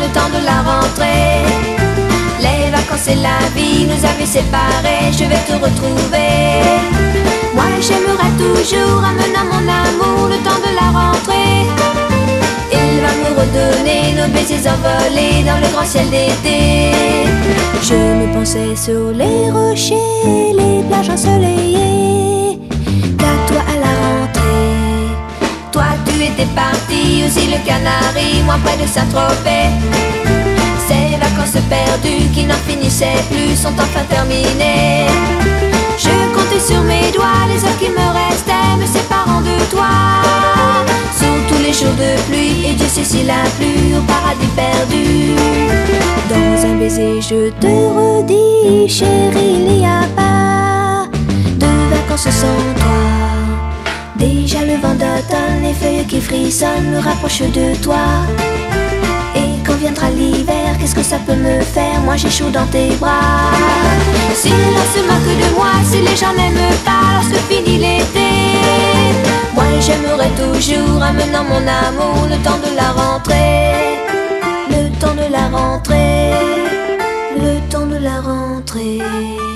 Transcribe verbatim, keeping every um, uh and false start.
le temps de la rentrée. Les vacances et la vie nous avaient séparés, je vais te retrouver. Moi j'aimerais toujours amener mon amour le temps de la rentrée. Il va me redonner nos baisers envolés dans le grand ciel d'été. Je me pensais sur les rochers, les plages ensoleillées. Qu'à toi à la rentrée. Toi tu étais parti aux îles Canaries, moi près de Saint-Tropez. Ces vacances perdues qui n'en finissaient plus sont enfin terminées. Je comptais sur mes doigts les heures qui me restaient me séparant de toi. Sur tous les jours de pluie, et Dieu sait s'il a plu au paradis perdu. Dans un baiser je te redis, chérie, il n'y a pas de vacances sans toi. Déjà le vent d'automne, les feuilles qui frissonnent me rapprochent de toi. Et quand viendra l'hiver, qu'est-ce que ça peut me faire? Moi j'ai chaud dans tes bras. Si l'on se moque de moi, si les gens n'aiment pas lorsque finit l'été, moi j'aimerais toujours amenant mon amour le temps de la rentrée. Le temps de la rentrée, le temps de la rentrée.